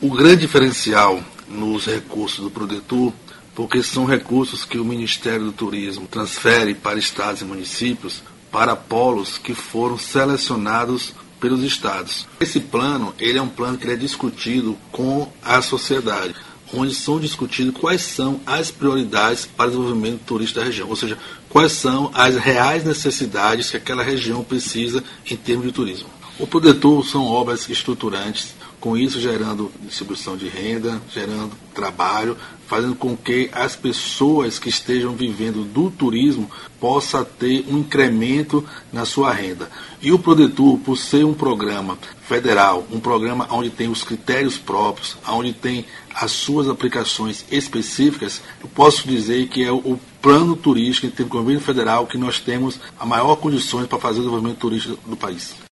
O grande diferencial nos recursos do Prodetur, porque são recursos que o Ministério do Turismo transfere para estados e municípios, para polos que foram selecionados pelos estados. Esse plano, ele é um plano que é discutido com a sociedade, onde são discutidos quais são as prioridades para o desenvolvimento turístico da região, ou seja, quais são as reais necessidades que aquela região precisa em termos de turismo. O Prodetur são obras estruturantes, com isso gerando distribuição de renda, gerando trabalho, fazendo com que as pessoas que estejam vivendo do turismo possam ter um incremento na sua renda. E o Prodetur, por ser um programa federal, um programa onde tem os critérios próprios, onde tem as suas aplicações específicas, eu posso dizer que é o plano turístico em termos de governo federal que nós temos a maior condições para fazer o desenvolvimento turístico do país.